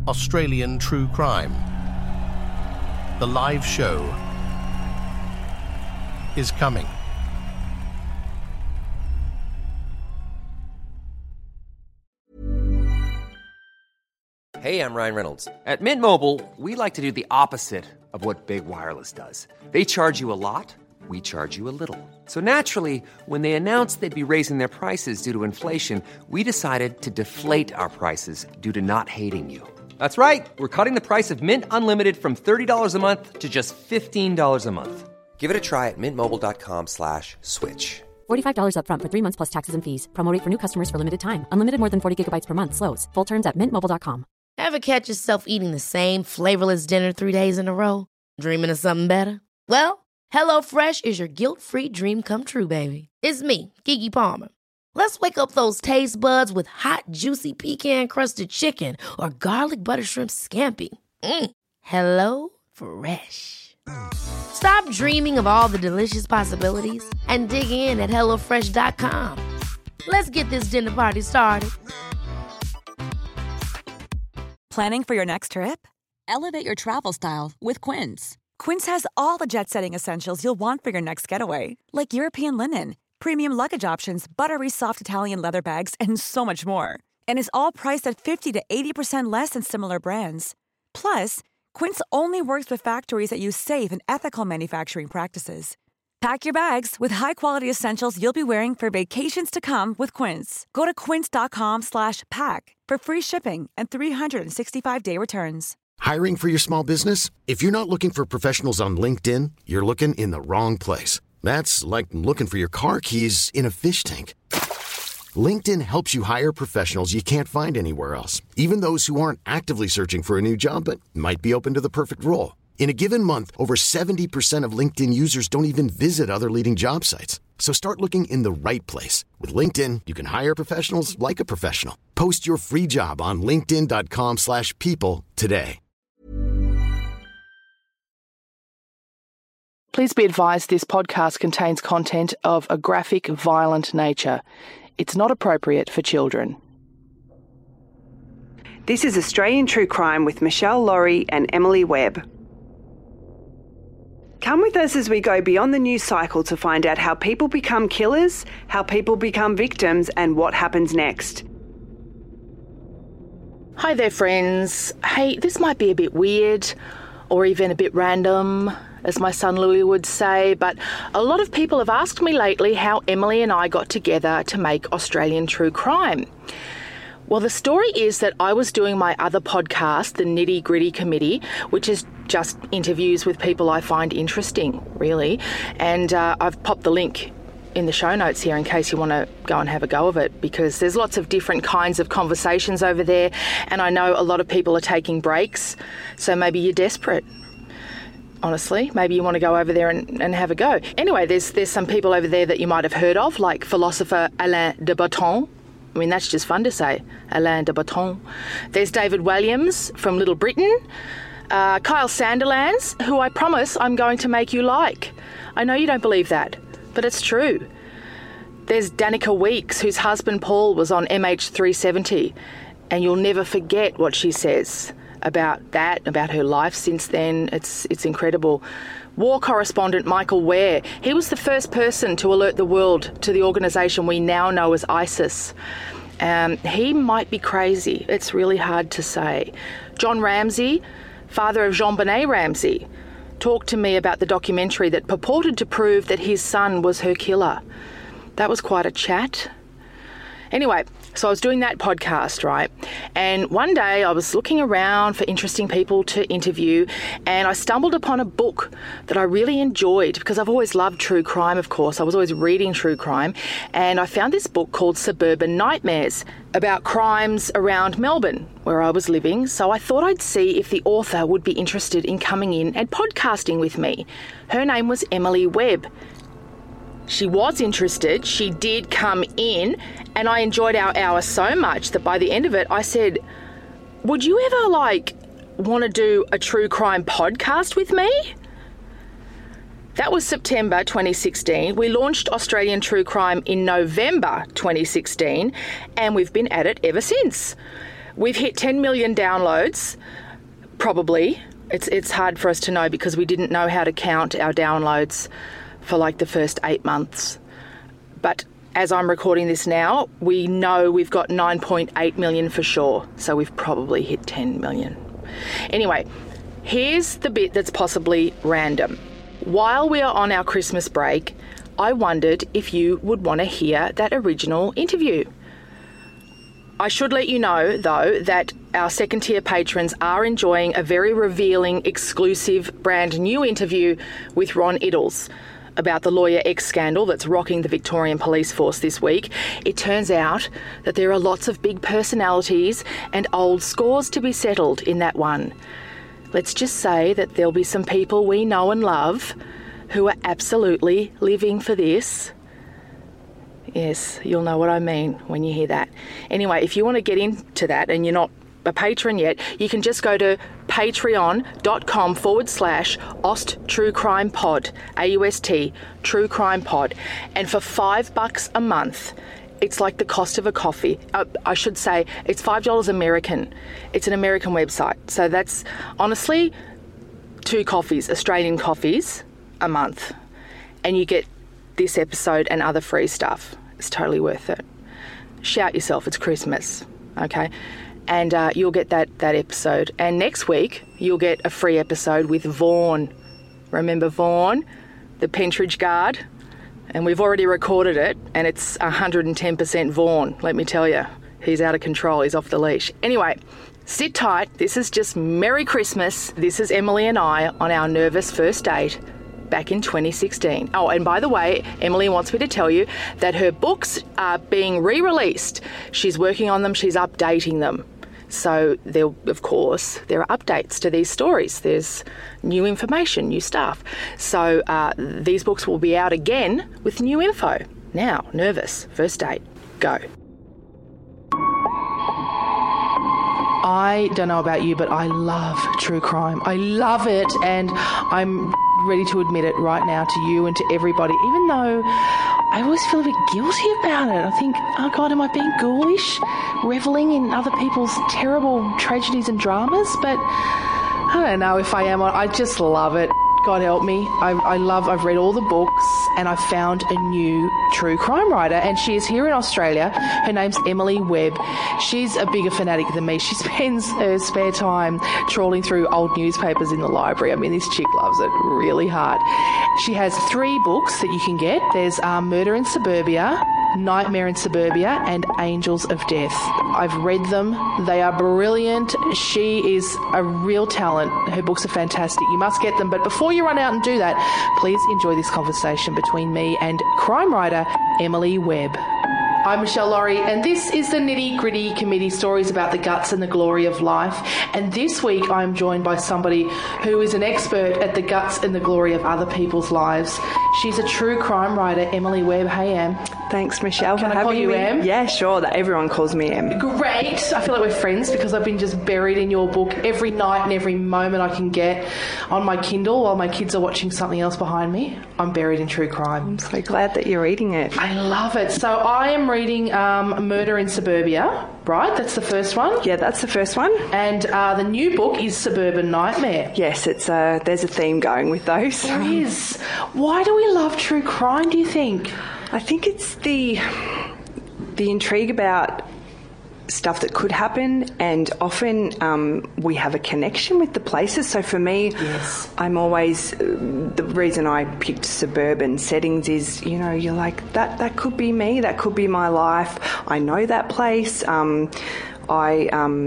Australian True Crime. The live show is coming. Hey, I'm Ryan Reynolds. At Mint Mobile, we like to do the opposite of what Big Wireless does. They charge you a lot, we charge you a little. So naturally, when they announced they'd be raising their prices due to inflation, we decided to deflate our prices due to not hating you. That's right. We're cutting the price of Mint Unlimited from $30 a month to just $15 a month. Give it a try at mintmobile.com/switch. $45 up front for 3 months plus taxes and fees. Promo rate for new customers for limited time. Unlimited more than 40 gigabytes per month. Slows full terms at mintmobile.com. Ever catch yourself eating the same flavorless dinner 3 days in a row? Dreaming of something better? Well, HelloFresh is your guilt-free dream come true, baby. It's me, Keke Palmer. Let's wake up those taste buds with hot, juicy pecan-crusted chicken or garlic butter shrimp scampi. Hello Fresh. Stop dreaming of all the delicious possibilities and dig in at HelloFresh.com. Let's get this dinner party started. Planning for your next trip? Elevate your travel style with Quince. Quince has all the jet-setting essentials you'll want for your next getaway, like European linen, premium luggage options, buttery soft Italian leather bags, and so much more. And is all priced at 50 to 80% less than similar brands. Plus, Quince only works with factories that use safe and ethical manufacturing practices. Pack your bags with high-quality essentials you'll be wearing for vacations to come with Quince. Go to quince.com/pack for free shipping and 365-day returns. Hiring for your small business? If you're not looking for professionals on LinkedIn, you're looking in the wrong place. That's like looking for your car keys in a fish tank. LinkedIn helps you hire professionals you can't find anywhere else, even those who aren't actively searching for a new job but might be open to the perfect role. In a given month, over 70% of LinkedIn users don't even visit other leading job sites. So start looking in the right place. With LinkedIn, you can hire professionals like a professional. Post your free job on linkedin.com/people today. Please be advised this podcast contains content of a graphic, violent nature. It's not appropriate for children. This is Australian True Crime with Michelle Laurie and Emily Webb. Come with us as we go beyond the news cycle to find out how people become killers, how people become victims, and what happens next. Hi there, friends. Hey, this might be a bit weird or even a bit random, as my son Louis would say, but a lot of people have asked me lately how Emily and I got together to make Australian True Crime. Well, the story is that I was doing my other podcast, The Nitty Gritty Committee, which is just interviews with people I find interesting, really, and I've popped the link in the show notes here in case you want to go and have a go of it, because there's lots of different kinds of conversations over there, and I know a lot of people are taking breaks, so maybe you're desperate. Honestly, maybe you want to go over there and have a go. Anyway, there's some people over there that you might have heard of, like philosopher Alain de Botton. I mean, that's just fun to say, Alain de Botton. There's David Walliams from Little Britain. Kyle Sandilands, who I promise I'm going to make you like. I know you don't believe that, but it's true. There's Danica Weeks, whose husband Paul was on MH370, and you'll never forget what she says about that, about her life since then. It's incredible. War correspondent Michael Ware, he was the first person to alert the world to the organisation we now know as ISIS. He might be crazy. It's really hard to say. John Ramsey, father of JonBenet Ramsey, talked to me about the documentary that purported to prove that his son was her killer. That was quite a chat. Anyway, so I was doing that podcast, right? And one day I was looking around for interesting people to interview, and I stumbled upon a book that I really enjoyed because I've always loved true crime, of course. I was always reading true crime, and I found this book called Suburban Nightmares about crimes around Melbourne, where I was living. So I thought I'd see if the author would be interested in coming in and podcasting with me. Her name was Emily Webb. She was interested, she did come in, and I enjoyed our hour so much that by the end of it I said, would you ever want to do a true crime podcast with me? That was September 2016. We launched Australian True Crime in November 2016, and we've been at it ever since. We've hit 10 million downloads, probably. It's hard for us to know because we didn't know how to count our downloads for like the first 8 months. But as I'm recording this now, we know we've got 9.8 million for sure. So we've probably hit 10 million. Anyway, here's the bit that's possibly random. While we are on our Christmas break, I wondered if you would want to hear that original interview. I should let you know, though, that our second-tier patrons are enjoying a very revealing, exclusive, brand new interview with Ron Iddles about the Lawyer X scandal that's rocking the Victorian Police Force this week. It turns out that there are lots of big personalities and old scores to be settled in that one. Let's just say that there'll be some people we know and love who are absolutely living for this. Yes, you'll know what I mean when you hear that. Anyway, if you want to get into that and you're not a patron yet, you can just go to patreon.com/AustTrueCrimePod, AUST, True Crime Pod. And for $5 a month, it's like the cost of a coffee. I should say it's $5 American. It's an American website. So that's honestly 2 coffees, Australian coffees, a month. And you get this episode and other free stuff. It's totally worth it. Shout yourself, it's Christmas, okay? And you'll get that episode. And next week, you'll get a free episode with Vaughan. Remember Vaughan, the Pentridge guard? And we've already recorded it, and it's 110% Vaughan, let me tell you. He's out of control, he's off the leash. Anyway, sit tight. This is just Merry Christmas. This is Emily and I on our nervous first date back in 2016. Oh, and by the way, Emily wants me to tell you that her books are being re-released. She's working on them, she's updating them. So there are updates to these stories. There's new information, new stuff. So these books will be out again with new info. Now, nervous, first date, go. I don't know about you, but I love true crime. I love it, and I'm ready to admit it right now to you and to everybody, even though I always feel a bit guilty about it. I think, oh God, am I being ghoulish, reveling in other people's terrible tragedies and dramas? But I don't know if I am. I just love it. God help me. I've read all the books, and I've found a new true crime writer, and she is here in Australia. Her name's Emily Webb. She's a bigger fanatic than me. She spends her spare time trawling through old newspapers in the library. I mean, this chick loves it really hard. She has 3 books that you can get. There's Murder in Suburbia, Nightmare in Suburbia, and Angels of Death. I've read them. They are brilliant. She is a real talent. Her books are fantastic. You must get them. But before you run out and do that, please enjoy this conversation between me and crime writer Emily Webb. I'm Michelle Laurie, and this is the Nitty Gritty Committee, stories about the guts and the glory of life. And this week I'm joined by somebody who is an expert at the guts and the glory of other people's lives. She's a true crime writer, Emily Webb. Hey, Em. Thanks, Michelle, for having me. Can I call you Em? Yeah, sure. Everyone calls me Em. Great. I feel like we're friends because I've been just buried in your book every night and every moment I can get on my Kindle while my kids are watching something else behind me. I'm buried in true crime. I'm so glad that you're reading it. I love it. So I am reading Murder in Suburbia, right? That's the first one? Yeah, that's the first one. And the new book is Suburban Nightmare. Yes, there's a theme going with those. There is. Why do we love true crime, do you think? I think it's the intrigue about stuff that could happen, and often we have a connection with the places. So for me, yes. I'm always, the reason I picked suburban settings is, you know, you're like, that could be me, that could be my life. I know that place. I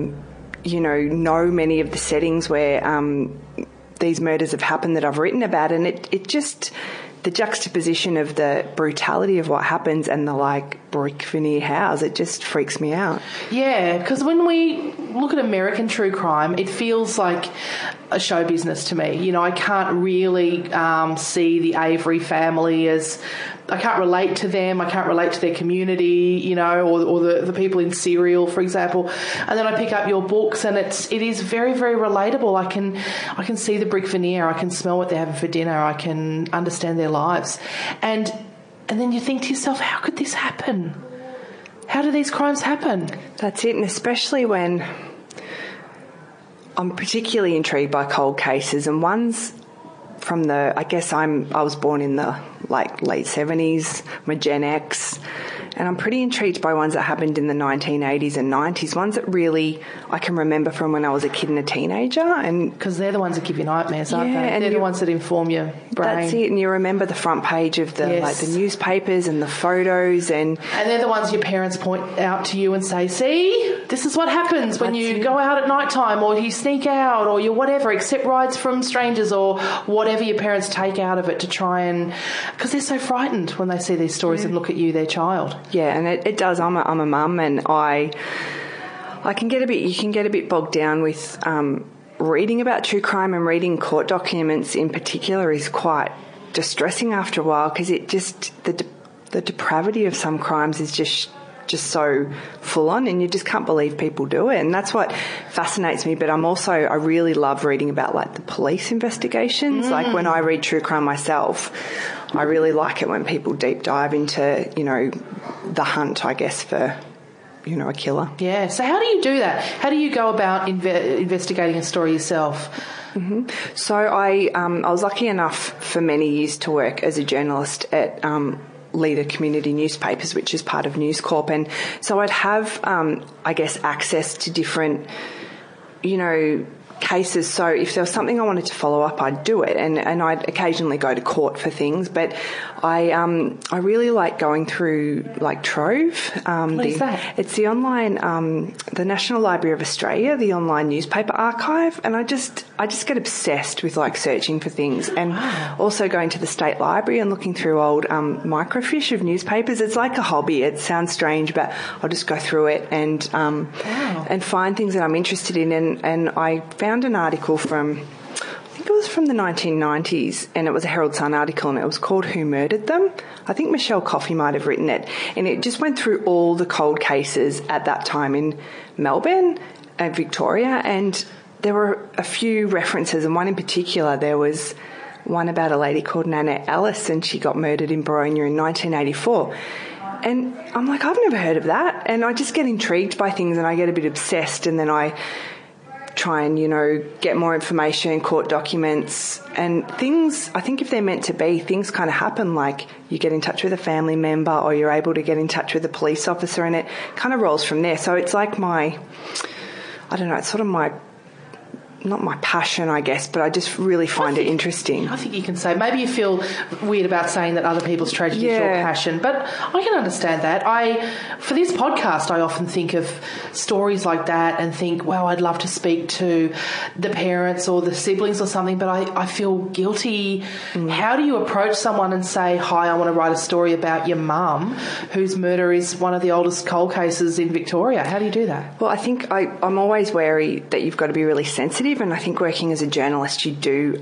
know many of the settings where these murders have happened that I've written about, and it just... the juxtaposition of the brutality of what happens and the brick veneer house, it just freaks me out. Yeah, because when we look at American true crime, it feels like a show business to me. You know, I can't really see the Avery family as... I can't relate to them. I can't relate to their community, you know, or the people in Serial, for example. And then I pick up your books, and it is very, very relatable. I can see the brick veneer. I can smell what they're having for dinner. I can understand their lives. And then you think to yourself, how could this happen? How do these crimes happen? That's it, and especially when I'm particularly intrigued by cold cases, and ones from I was born in the late 70s, I'm a Gen X, and I'm pretty intrigued by ones that happened in the 1980s and 90s, ones that really I can remember from when I was a kid and a teenager. And because they're the ones that give you nightmares, aren't they? And they're the ones that inform your brain. That's it, and you remember the front page of the the newspapers and the photos, and they're the ones your parents point out to you and say, see, this is what happens when you go out at night time, or you sneak out, or you whatever, accept rides from strangers, or whatever your parents take out of it to try and... Because they're so frightened when they see these stories and look at you, their child. Yeah, and it does. I'm a mum, and I can get a bit bogged down with reading about true crime, and reading court documents in particular is quite distressing after a while, because it just the depravity of some crimes is just so full on, and you just can't believe people do it, and that's what fascinates me. But I really love reading about the police investigations. Like when I read true crime myself, I really like it when people deep dive into the hunt, I guess, for a killer. Yeah. So how do you do that? How do you go about investigating a story yourself? Mm-hmm. So I was lucky enough for many years to work as a journalist at Leader Community Newspapers, which is part of News Corp, and so I'd have access to different cases. So if there was something I wanted to follow up, I'd do it, and I'd occasionally go to court for things. But I really like going through Trove. What is that? It's the online, the National Library of Australia, the online newspaper archive, and I just get obsessed with searching for things, and also going to the State Library and looking through old microfiche of newspapers. It's like a hobby. It sounds strange, but I'll just go through it and find things that I'm interested in. And I found an article from, I think it was from the 1990s, and it was a Herald Sun article, and it was called Who Murdered Them? I think Michelle Coffey might have written it, and it just went through all the cold cases at that time in Melbourne and Victoria, and there were a few references, and one in particular, there was one about a lady called Nanette Ellis, and she got murdered in Boronia in 1984. And I'm like, I've never heard of that, and I just get intrigued by things, and I get a bit obsessed, and then I try and, get more information, court documents and things. I think if they're meant to be, things kind of happen, like you get in touch with a family member, or you're able to get in touch with a police officer, and it kind of rolls from there. So it's like it's sort of not my passion, I guess, but I just really find it interesting. I think you can say, maybe you feel weird about saying that other people's tragedy is your passion, but I can understand that. For this podcast, I often think of stories like that and think, well, I'd love to speak to the parents or the siblings or something, but I feel guilty. How do you approach someone and say, hi, I want to write a story about your mum, whose murder is one of the oldest cold cases in Victoria? How do you do that? Well, I think I'm always wary that you've got to be really sensitive. And I think working as a journalist, you do,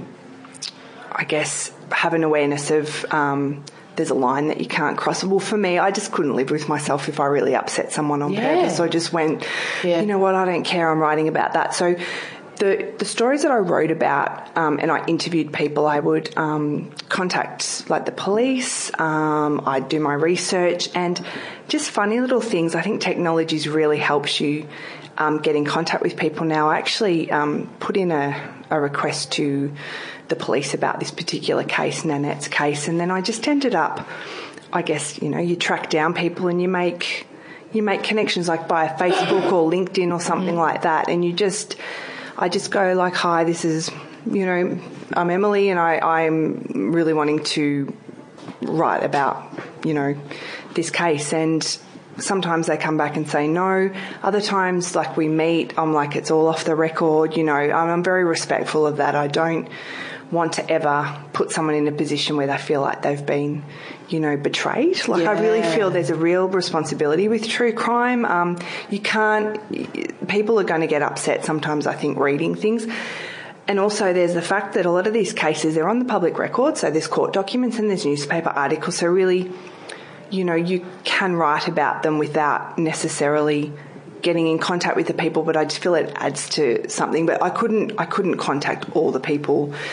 have an awareness of there's a line that you can't cross. Well, for me, I just couldn't live with myself if I really upset someone on purpose. So I just went, you know what, I don't care, I'm writing about that. So the stories that I wrote about, and I interviewed people, I would contact the police, I'd do my research, and just funny little things. I think technology really helps you get in contact with people now. I actually put in a request to the police about this particular case, Nanette's case, and then I just ended up, you track down people and you make connections by Facebook or LinkedIn or something like that, and I just go hi, this is, I'm Emily, and I'm really wanting to write about, this case. And sometimes they come back and say no. Other times, we meet, I'm like, it's all off the record, I'm very respectful of that. I don't want to ever put someone in a position where they feel like they've been, betrayed. I really feel there's a real responsibility with true crime. People are going to get upset sometimes, I think, reading things. And also there's the fact that a lot of these cases, they're on the public record, so there's court documents and there's newspaper articles, so really, you can write about them without necessarily getting in contact with the people, but I just feel it adds to something. But I couldn't contact all the people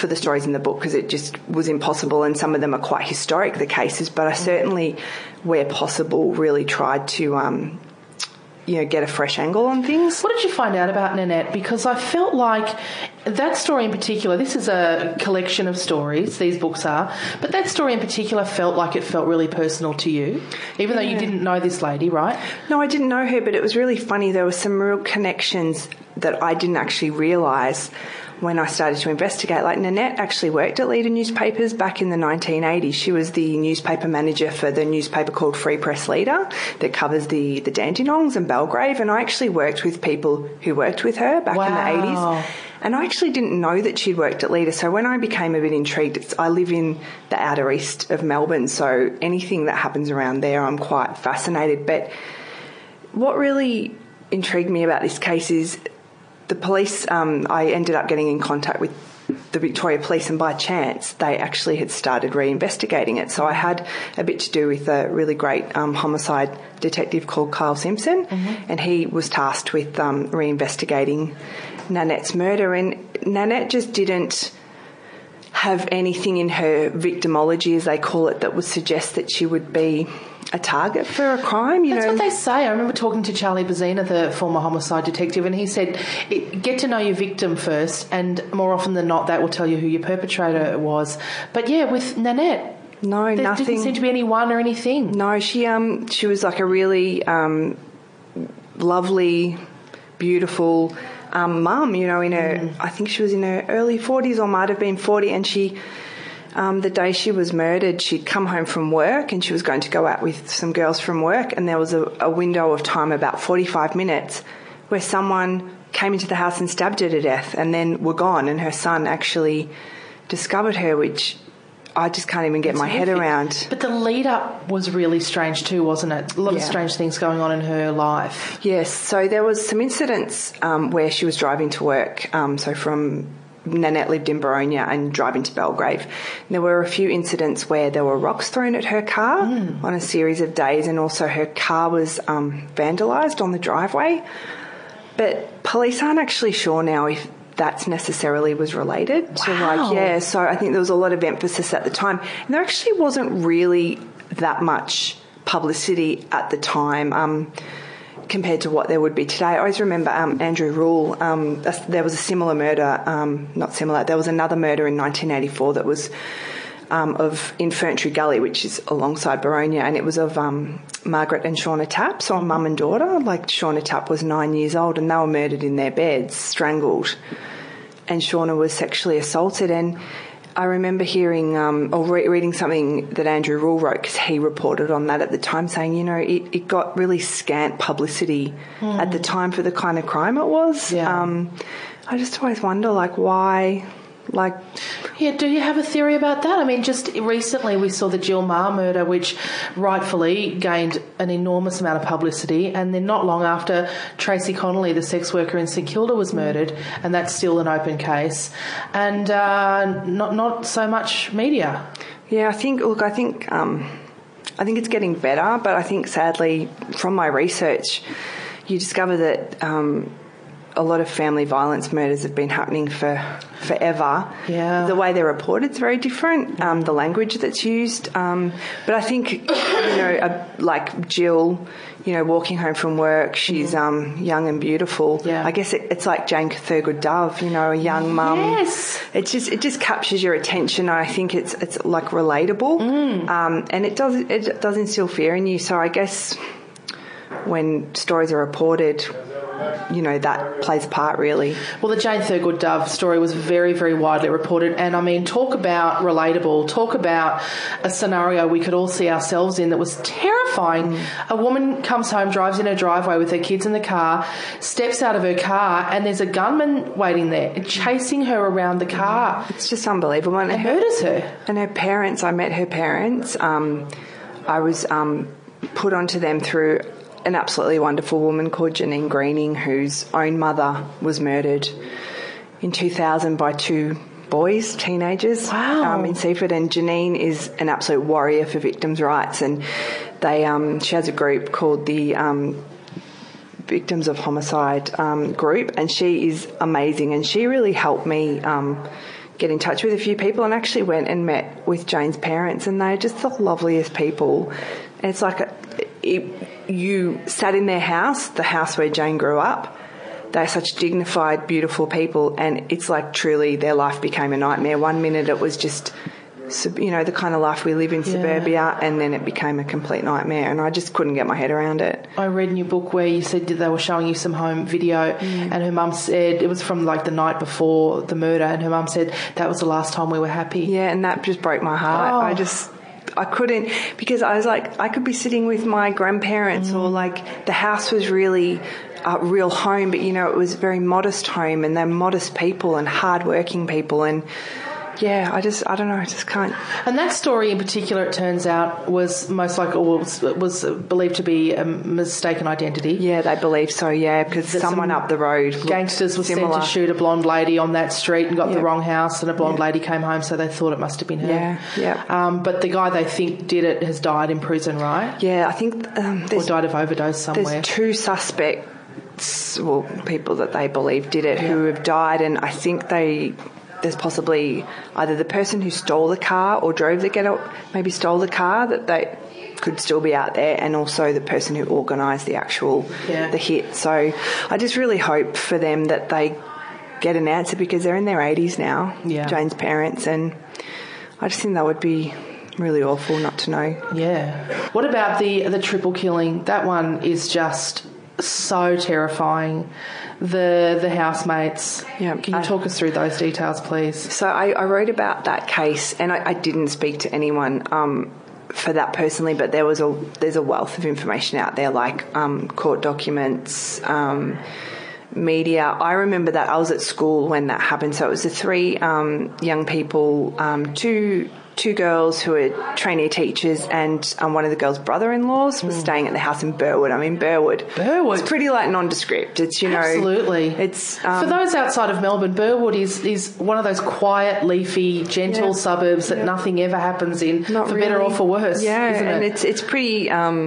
for the stories in the book because it just was impossible, and some of them are quite historic, the cases, but I certainly, where possible, really tried to get a fresh angle on things. What did you find out about Nanette? Because I felt like that story in particular, this is a collection of stories, these books are, but that story in particular felt like it felt really personal to you, even though you didn't know this lady, right? No, I didn't know her, but it was really funny. There were some real connections that I didn't actually realise when I started to investigate. Like, Nanette actually worked at Leader Newspapers back in the 1980s. She was the newspaper manager for the newspaper called Free Press Leader that covers the Dandenongs and Belgrave, and I actually worked with people who worked with her back in the 80s. And I actually didn't know that she'd worked at Leader, so when I became a bit intrigued, I live in the outer east of Melbourne, so anything that happens around there I'm quite fascinated. But what really intrigued me about this case is the police, I ended up getting in contact with the Victoria Police, and by chance they actually had started reinvestigating it. So I had a bit to do with a really great homicide detective called Kyle Simpson, and he was tasked with reinvestigating Nanette's murder. And Nanette just didn't have anything in her victimology, as they call it, that would suggest that she would be a target for a crime. That's what they say. I remember talking to Charlie Bazina, the former homicide detective, and he said, get to know your victim first, and more often than not, that will tell you who your perpetrator was. But yeah, with Nanette, no, there nothing. Didn't seem to be any one or anything. No, she was like a really lovely, beautiful mum, in her, I think she was in her early 40s or might have been 40, and she, the day she was murdered, she'd come home from work and she was going to go out with some girls from work, and there was a window of time, about 45 minutes, where someone came into the house and stabbed her to death and then were gone, and her son actually discovered her, which I just can't even get my head around. But the lead up was really strange too, wasn't it? A lot of strange things going on in her life. Yes, so there was some incidents where she was driving to work, so from Nanette lived in Boronia and driving to Belgrave. And there were a few incidents where there were rocks thrown at her car on a series of days, and also her car was vandalised on the driveway. But police aren't actually sure now if that's necessarily was related to so I think there was a lot of emphasis at the time, and there actually wasn't really that much publicity at the time compared to what there would be today. I always remember Andrew Rule, there was a similar murder, there was another murder in 1984 that was of Infantry Gully, which is alongside Boronia, and it was of Margaret and Shauna Tapp, so a mum and daughter. Like, Shauna Tapp was 9 years old and they were murdered in their beds, strangled, and Shauna was sexually assaulted. And I remember hearing or reading something that Andrew Rule wrote, because he reported on that at the time, saying, it got really scant publicity at the time for the kind of crime it was. Yeah. I just always wonder, why... do you have a theory about that? I mean, just recently we saw the Jill Meagher murder, which rightfully gained an enormous amount of publicity, and then not long after, Tracy Connolly, the sex worker in St Kilda, was murdered, and that's still an open case, and not so much media. Yeah, I think it's getting better, but I think sadly from my research you discover that a lot of family violence murders have been happening for forever. Yeah. The way they're reported is very different, the language that's used. But I think, like Jill, walking home from work, she's young and beautiful. Yeah. I guess it's like Jane Thurgood Dove, a young mum. Yes. It just captures your attention, and I think it's like relatable. And it does instill fear in you. So I guess when stories are reported, that plays a part, really. Well, the Jane Thurgood Dove story was very, very widely reported, and I mean, talk about relatable, talk about a scenario we could all see ourselves in that was terrifying. A woman comes home, drives in her driveway with her kids in the car, steps out of her car, and there's a gunman waiting there, chasing her around the car. It's just unbelievable. And murders her. And her parents, I met her parents. I was put onto them through an absolutely wonderful woman called Janine Greening, whose own mother was murdered in 2000 by two boys, teenagers, in Seaford. And Janine is an absolute warrior for victims' rights, and she has a group called the Victims of Homicide group, and she is amazing, and she really helped me get in touch with a few people, and actually went and met with Jane's parents, and they're just the loveliest people. And it's like you sat in their house, the house where Jane grew up. They're such dignified, beautiful people, and it's like truly their life became a nightmare. 1 minute it was just, the kind of life we live in suburbia, and then it became a complete nightmare, and I just couldn't get my head around it. I read in your book where you said they were showing you some home video, and her mum said, it was from like the night before the murder, and her mum said that was the last time we were happy. Yeah, and that just broke my heart. I couldn't, because I was like, I could be sitting with my grandparents, or like the house was really a real home, but it was a very modest home, and they're modest people and hard-working people, and yeah, I don't know, I just can't. And that story in particular, it turns out, was most likely, or was believed to be a mistaken identity. Yeah, they believe so, yeah, because someone up the road, gangsters were sent to shoot a blonde lady on that street and got the wrong house, and a blonde lady came home, so they thought it must have been her. Yeah. But the guy they think did it has died in prison, right? Yeah, I think or died of overdose somewhere. There's 2 suspects, well, people that they believe did it, who have died, and I think there's possibly either the person who stole the car or drove the get-up, maybe stole the car, that they could still be out there, and also the person who organised the actual the hit. So I just really hope for them that they get an answer, because they're in their 80s now, Jane's parents, and I just think that would be really awful not to know. Yeah. What about the triple killing? That one is just so terrifying. The housemates. Yeah. Can you talk us through those details, please? So I wrote about that case, and I didn't speak to anyone for that personally, but there's a wealth of information out there, like court documents, media. I remember that I was at school when that happened. So it was the 3 young people, two girls who were trainee teachers, and one of the girls' brother-in-laws was staying at the house in Burwood. I mean, Burwood. It's pretty nondescript. It's, Absolutely. It's for those outside of Melbourne, Burwood is one of those quiet, leafy, gentle suburbs that nothing ever happens in, better or for worse. Yeah, isn't it? And it's pretty,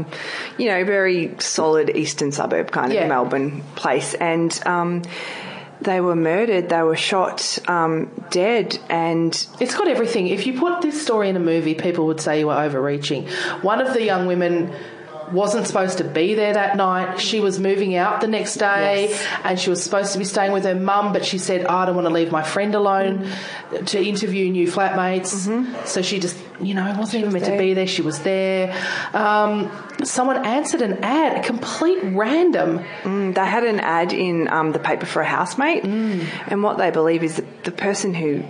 very solid eastern suburb kind of Melbourne place, and they were murdered. They were shot dead, and it's got everything. If you put this story in a movie, people would say you were overreaching. One of the young women wasn't supposed to be there that night. She was moving out the next day, and she was supposed to be staying with her mum, but she said, I don't want to leave my friend alone to interview new flatmates. So she just, wasn't even meant to be there. She was there. Someone answered an ad, a complete random. They had an ad in the paper for a housemate, and what they believe is that the person who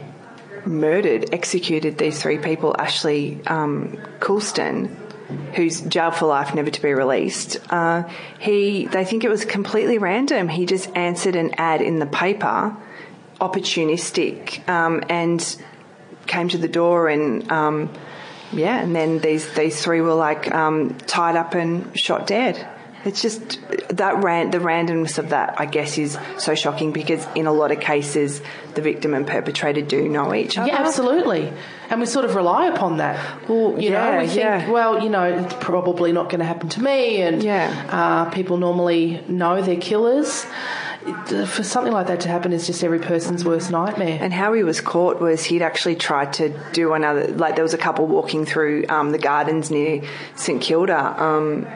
executed these 3 people, Ashley Coulston, who's jailed for life, never to be released, they think it was completely random. He just answered an ad in the paper, opportunistic, and came to the door, and and then these 3 were tied up and shot dead. It's just the randomness of that, I guess, is so shocking, because in a lot of cases the victim and perpetrator do know each other. Yeah, absolutely. And we sort of rely upon that. Well, we think, well, it's probably not going to happen to me, and people normally know their killers. For something like that to happen is just every person's worst nightmare. And how he was caught was he'd actually tried to do another, there was a couple walking through the gardens near St Kilda,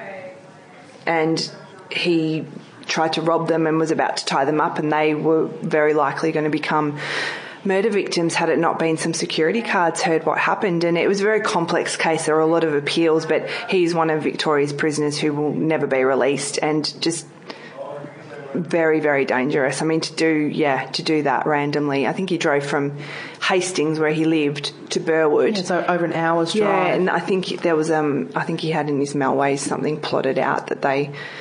and he tried to rob them and was about to tie them up, and they were very likely going to become murder victims had it not been some security guards heard what happened. And it was a very complex case. There were a lot of appeals, but he's one of Victoria's prisoners who will never be released, and just very, very dangerous. I mean, to do that randomly. I think he drove from Hastings, where he lived, to Burwood. Yeah, so over an hour's drive. Yeah, and I think there was I think he had in his mailways something plotted out that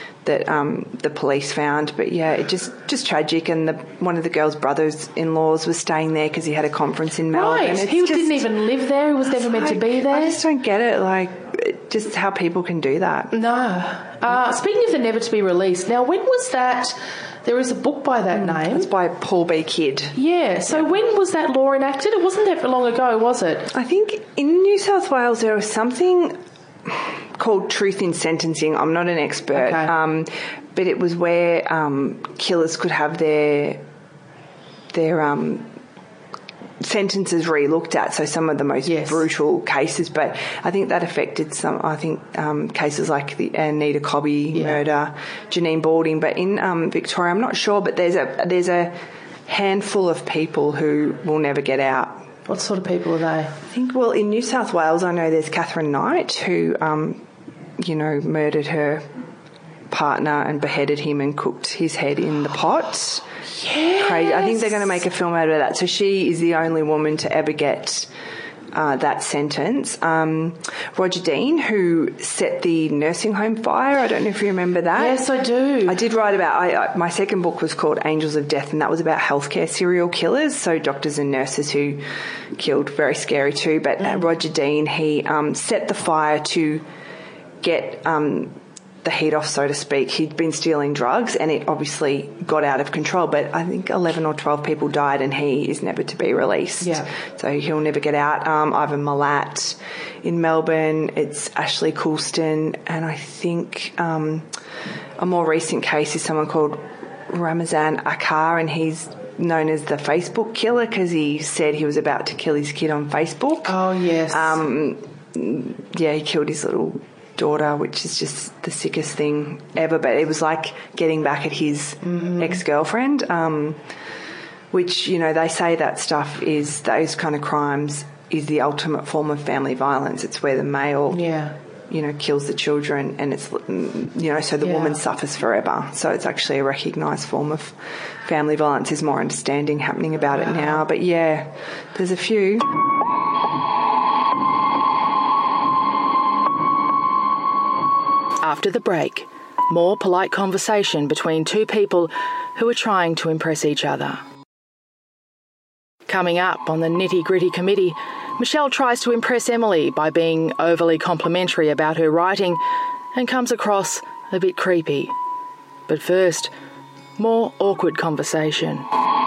the police found. But yeah, it just tragic. And one of the girl's brothers-in-laws was staying there because he had a conference in Melbourne. Right, he didn't even live there. He was never meant to be there. I just don't get it. Just how people can do that. No. Speaking of the never to be released, now when was that? There is a book by that name. It's by Paul B. Kidd. Yeah. So when was that law enacted? It wasn't that long ago, was it? I think in New South Wales there was something called Truth in Sentencing. I'm not an expert, but it was where killers could have their sentences re-looked at, so some of the most brutal cases, but I think that affected some, cases like the Anita Cobby murder, Janine Balding, but in Victoria, I'm not sure, but there's a handful of people who will never get out. What sort of people are they? I think, well, in New South Wales, I know there's Catherine Knight who, murdered her partner and beheaded him and cooked his head in the pot. Yes. Crazy. I think they're going to make a film out of that. So she is the only woman to ever get that sentence. Roger Dean, who set the nursing home fire. I don't know if you remember that. Yes, I do. I did write about, my second book was called Angels of Death, and that was about healthcare serial killers, so doctors and nurses who killed. Very scary too. But Roger Dean, he set the fire to get the heat off, so to speak. He'd been stealing drugs and it obviously got out of control, but I think 11 or 12 people died and he is never to be released. Yeah. So he'll never get out. Ivan Milat in Melbourne, it's Ashley Coulston, and I think a more recent case is someone called Ramazan Akkar, and he's known as the Facebook killer because he said he was about to kill his kid on Facebook. Oh, yes. He killed his little daughter, which is just the sickest thing ever, but it was like getting back at his ex-girlfriend, which, they say that stuff is, those kind of crimes is the ultimate form of family violence. It's where the male kills the children, and it's, so the woman suffers forever. So it's actually a recognised form of family violence. There's more understanding happening about it now, but there's a few. After the break, more polite conversation between two people who are trying to impress each other. Coming up on the nitty-gritty committee, Michelle tries to impress Emily by being overly complimentary about her writing and comes across a bit creepy. But first, more awkward conversation.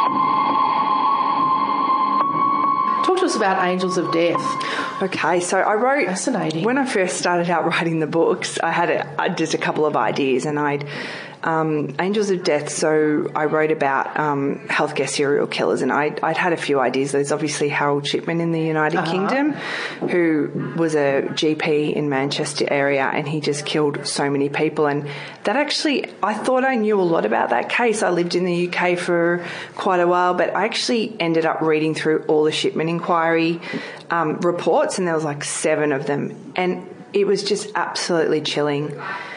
Talk to us about Angels of Death. Okay, so I wrote... Fascinating. When I first started out writing the books, I had just a couple of ideas, and I'd... Angels of Death, so I wrote about healthcare serial killers, and I'd had a few ideas. There's obviously Harold Shipman in the United Kingdom, who was a GP in Manchester area, and he just killed so many people. And that actually, I thought I knew a lot about that case. I lived in the UK for quite a while, but I actually ended up reading through all the Shipman inquiry reports, and there was like 7 of them, and it was just absolutely chilling.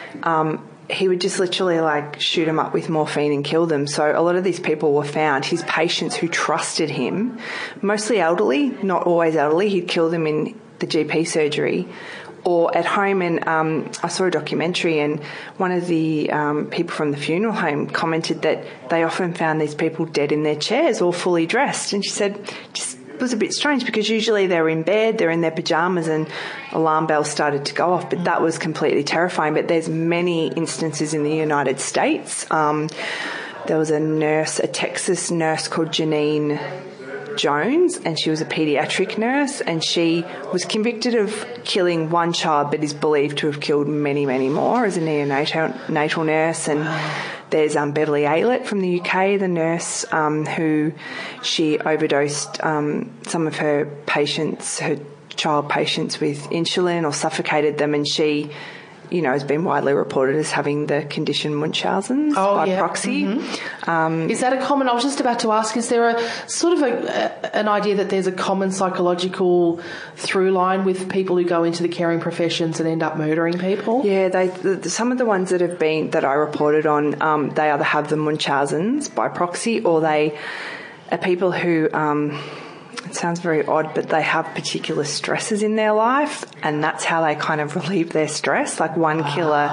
He would just literally shoot them up with morphine and kill them. So a lot of these people were found. His patients who trusted him, mostly elderly, not always elderly, he'd kill them in the GP surgery or at home. And I saw a documentary, and one of the people from the funeral home commented that they often found these people dead in their chairs or fully dressed. And she said, it was a bit strange because usually they're in bed, they're in their pajamas, and alarm bells started to go off, but that was completely terrifying. But there's many instances in the United States. There was a Texas nurse called Janine Jones, and she was a paediatric nurse, and she was convicted of killing one child but is believed to have killed many, many more as a neonatal nurse. And there's Beverly Aylett from the UK, the nurse who she overdosed some of her patients, her child patients, with insulin or suffocated them, and she, has been widely reported as having the condition Munchausen's by proxy. Is that a common? I was just about to ask. Is there a sort of an idea that there's a common psychological through line with people who go into the caring professions and end up murdering people? Yeah, some of the ones that I reported on, they either have the Munchausen's by proxy, or they are people who. It sounds very odd, but they have particular stresses in their life, and that's how they kind of relieve their stress. Like one killer,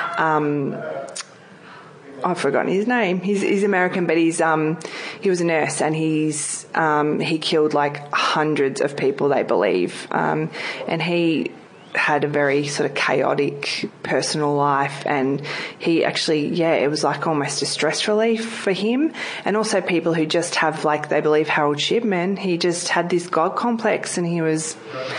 I've forgotten his name. He's American, but he was a nurse, and he killed hundreds of people, they believe, and he had a very sort of chaotic personal life, and he actually, it was almost a stress relief for him. And also people who just have, they believe Harold Shipman, he just had this God complex, and he was...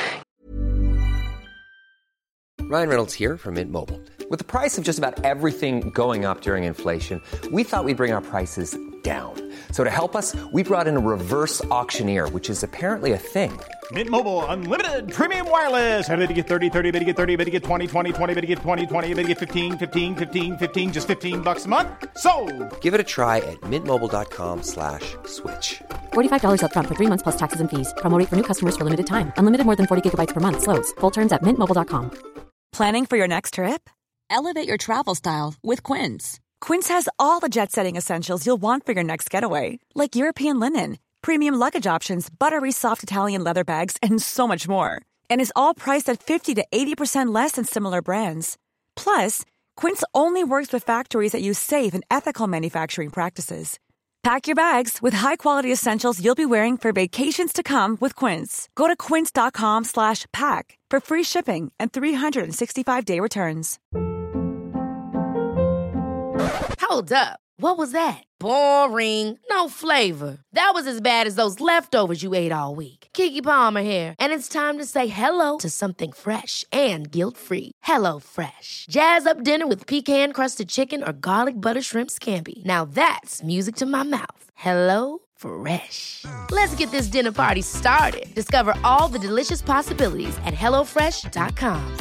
Ryan Reynolds here from Mint Mobile. With the price of just about everything going up during inflation, we thought we'd bring our prices down. So to help us, we brought in a reverse auctioneer, which is apparently a thing. Mint Mobile Unlimited Premium Wireless. How to get 30, 30, bit to get 30, bit to get 20, 20, 20, bit to get 20, 20, bit to get 15, 15, 15, 15, just $15 a month? Sold! Give it a try at mintmobile.com/switch. $45 up front for 3 months plus taxes and fees. Promo rate for new customers for limited time. Unlimited more than 40 gigabytes per month. Slows full terms at mintmobile.com. Planning for your next trip? Elevate your travel style with Quince. Quince has all the jet-setting essentials you'll want for your next getaway, like European linen, premium luggage options, buttery soft Italian leather bags, and so much more. And is all priced at 50 to 80% less than similar brands. Plus, Quince only works with factories that use safe and ethical manufacturing practices. Pack your bags with high-quality essentials you'll be wearing for vacations to come with Quince. Go to quince.com/pack for free shipping and 365-day returns. Hold up. What was that? Boring. No flavor. That was as bad as those leftovers you ate all week. Keke Palmer here, and it's time to say hello to something fresh and guilt-free. Hello Fresh. Jazz up dinner with pecan-crusted chicken or garlic butter shrimp scampi. Now that's music to my mouth. Hello Fresh. Let's get this dinner party started. Discover all the delicious possibilities at hellofresh.com.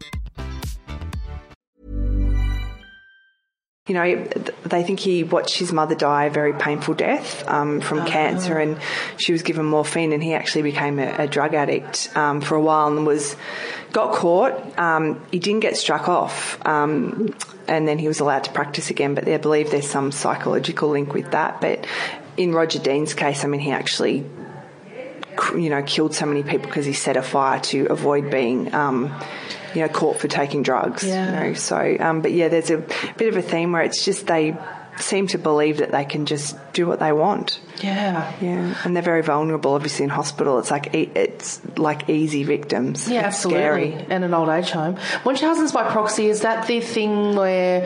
You know, they think he watched his mother die a very painful death from cancer, and she was given morphine, and he actually became a drug addict for a while and got caught. He didn't get struck off, and then he was allowed to practice again, but they believe there's some psychological link with that. But in Roger Dean's case, I mean, he actually, killed so many people because he set a fire to avoid being caught for taking drugs. Yeah. So, but yeah, there's a bit of a theme where it's just they seem to believe that they can just do what they want. Yeah. Yeah. And they're very vulnerable, obviously, in hospital. It's like easy victims. Yeah, it's absolutely. Scary. And an old age home. Munchausen's by proxy, is that the thing where...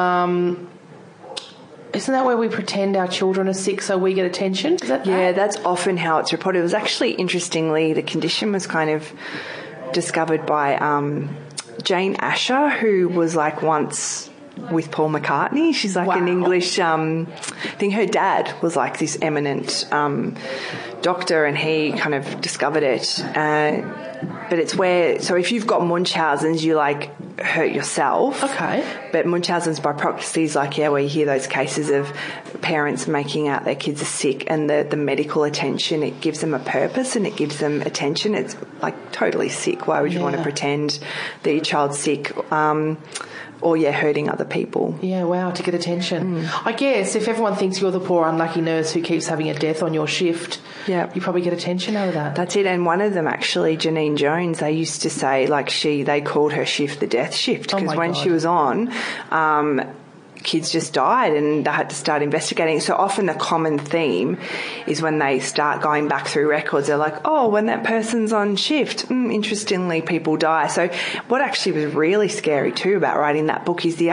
isn't that where we pretend our children are sick so we get attention? Is that Yeah, that's often how it's reported. It was actually, interestingly, the condition was kind of discovered by Jane Asher, who was once with Paul McCartney. She's an English, I think her dad was this eminent doctor, and he kind of discovered it. But it's so if you've got Munchausen's, you hurt yourself. Okay. But Munchausen's by proxy is where you hear those cases of parents making out their kids are sick, and the medical attention, it gives them a purpose and it gives them attention. It's totally sick. Why would you want to pretend that your child's sick? Or hurting other people. Yeah, wow, to get attention. I guess if everyone thinks you're the poor unlucky nurse who keeps having a death on your shift, you probably get attention out of that. That's it. And one of them, actually, Janine Jones, they used to say they called her shift the death shift, because when she was on, kids just died and they had to start investigating. So often the common theme is when they start going back through records, they're when that person's on shift, interestingly, people die. So what actually was really scary too about writing that book is the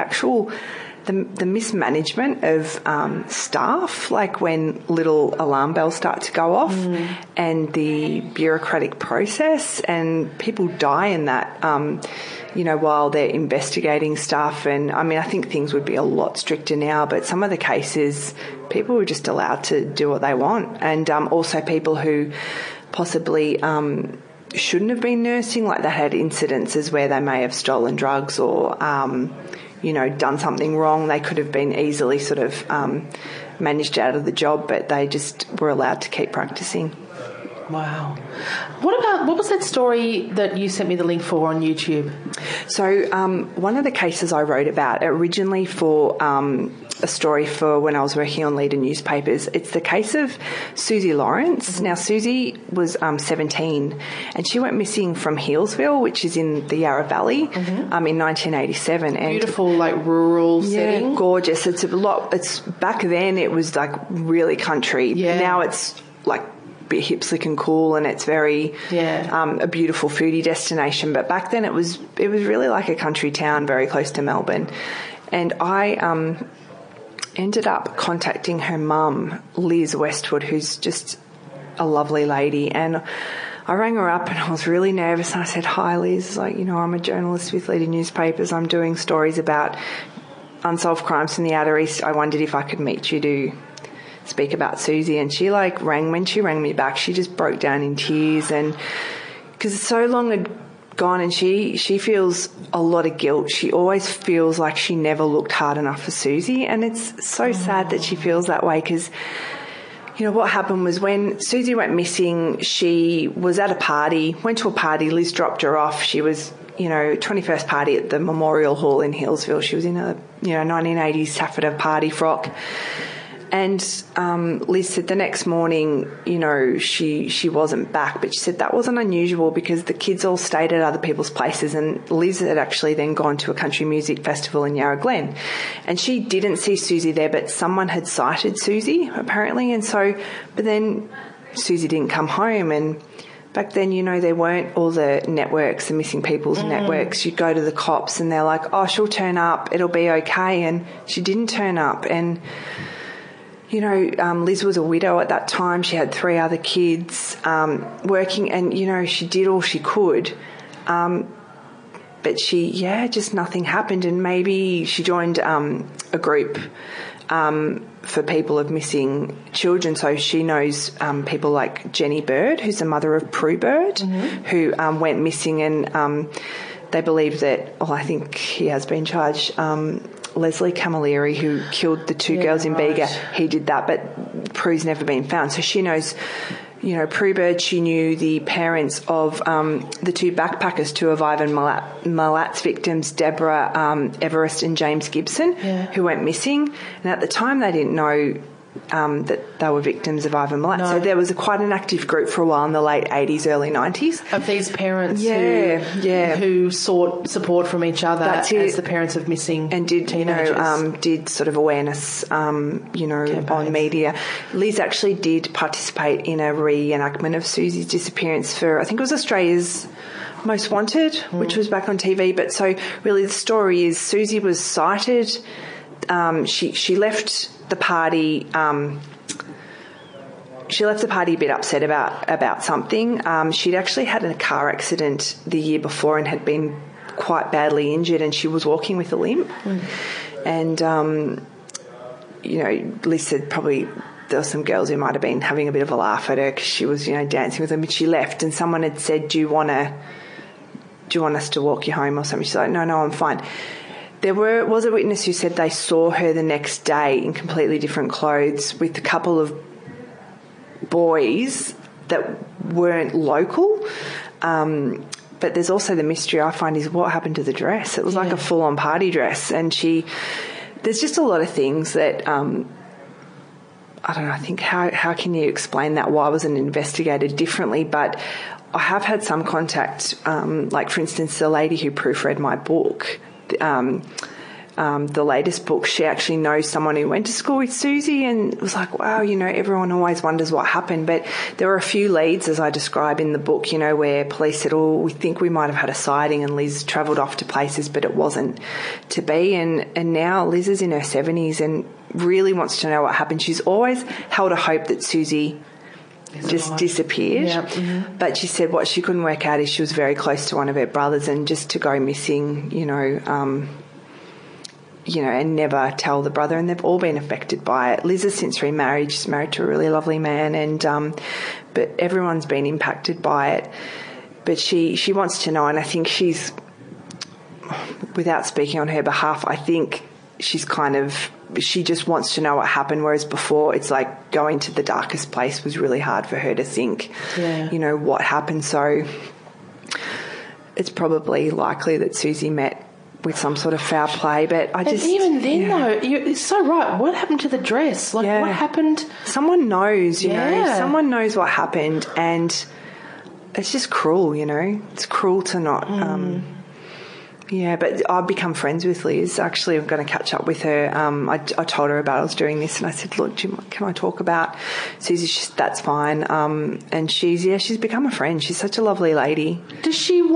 mismanagement of staff, when little alarm bells start to go off, and the bureaucratic process, and people die in that, while they're investigating stuff. And I think things would be a lot stricter now, but some of the cases, people were just allowed to do what they want. And also people who possibly shouldn't have been nursing, they had incidences where they may have stolen drugs or done something wrong. They could have been easily sort of managed out of the job, but they just were allowed to keep practicing. Wow. What was that story that you sent me the link for on YouTube? So one of the cases I wrote about originally for a story for when I was working on Leader newspapers, it's the case of Susie Lawrence. Now, Susie was 17 and she went missing from Healesville, which is in the Yarra Valley, in 1987. And beautiful, rural setting. Gorgeous. It's back then it was really country. Yeah. Now it's bit hip, slick and cool, and it's very a beautiful foodie destination. But back then it was really like a country town very close to Melbourne. And I ended up contacting her mum, Liz Westwood, who's just a lovely lady. And I rang her up and I was really nervous, and I said, "Hi Liz, I'm a journalist with Leader Newspapers. I'm doing stories about unsolved crimes from the Outer East. I wondered if I could meet you to speak about Susie, and she when she rang me back, she just broke down in tears, and because so long had gone, and she feels a lot of guilt. She always feels like she never looked hard enough for Susie, and it's so sad that she feels that way, because what happened was when Susie went missing, she was at a party, went to a party, Liz dropped her off. She was 21st party at the Memorial Hall in Hillsville. She was in a 1980s taffeta party frock. And Liz said the next morning, she wasn't back, but she said that wasn't unusual because the kids all stayed at other people's places, and Liz had actually then gone to a country music festival in Yarra Glen. And she didn't see Susie there, but someone had sighted Susie, apparently. And so, but then Susie didn't come home, and back then, there weren't all the networks, the missing people's networks. You'd go to the cops and they're like, oh, she'll turn up, it'll be okay. And she didn't turn up. And Liz was a widow at that time. She had 3 other kids working, and, she did all she could. But just nothing happened. And maybe she joined a group for people of missing children. So she knows people like Jenny Bird, who's the mother of Prue Bird, who went missing, and they believe that, I think he has been charged, Leslie Camilleri, who killed the 2 girls in Bega, he did that, but Prue's never been found. So she knows, Prue Bird, she knew the parents of the 2 backpackers, 2 of Ivan Milat's victims, Deborah Everest and James Gibson, who went missing. And at the time they didn't know that they were victims of Ivan Milat. No. So there was quite an active group for a while in the late 80s, early 90s. Of these parents who sought support from each other as the parents of missing and did, teenagers. Did sort of awareness, campaigns on media. Liz actually did participate in a reenactment of Susie's disappearance for, I think it was Australia's Most Wanted, which was back on TV. But so really the story is Susie was sighted. She left the party. She left the party a bit upset about something. She'd actually had a car accident the year before and had been quite badly injured, and she was walking with a limp. And Liz said probably there were some girls who might have been having a bit of a laugh at her because she was dancing with them. But she left, and someone had said, "Do you want us to walk you home or something?" She's like, "No, I'm fine." There was a witness who said they saw her the next day in completely different clothes with a couple of boys that weren't local. But there's also the mystery I find is what happened to the dress. It was like a full-on party dress. And there's just a lot of things that, I don't know, I think how can you explain that? Why wasn't it investigated differently? But I have had some contact, like for instance, the lady who proofread my book, the latest book, she actually knows someone who went to school with Susie and was like, wow, everyone always wonders what happened. But there were a few leads, as I describe in the book, where police said, oh, we think we might have had a sighting, and Liz travelled off to places, but it wasn't to be. And now Liz is in her 70s and really wants to know what happened. She's always held a hope that Susie just disappeared. Yep. But she said what she couldn't work out is she was very close to one of her brothers, and just to go missing, and never tell the brother, and they've all been affected by it. Liz has since remarried. She's married to a really lovely man, and but everyone's been impacted by it. But she wants to know, and I think she's, without speaking on her behalf, I think she just wants to know what happened, whereas before it's like going to the darkest place was really hard for her to think, what happened. So it's probably likely that Susie met with some sort of foul play, but I just... And even then, though, you're so right. What happened to the dress? What happened? Someone knows, you know. Someone knows what happened, and it's just cruel, It's cruel to not... but I've become friends with Liz. Actually, I'm going to catch up with her. I told her about I was doing this, and I said, look, can I talk about Susie? She said, that's fine. And she's become a friend. She's such a lovely lady. Is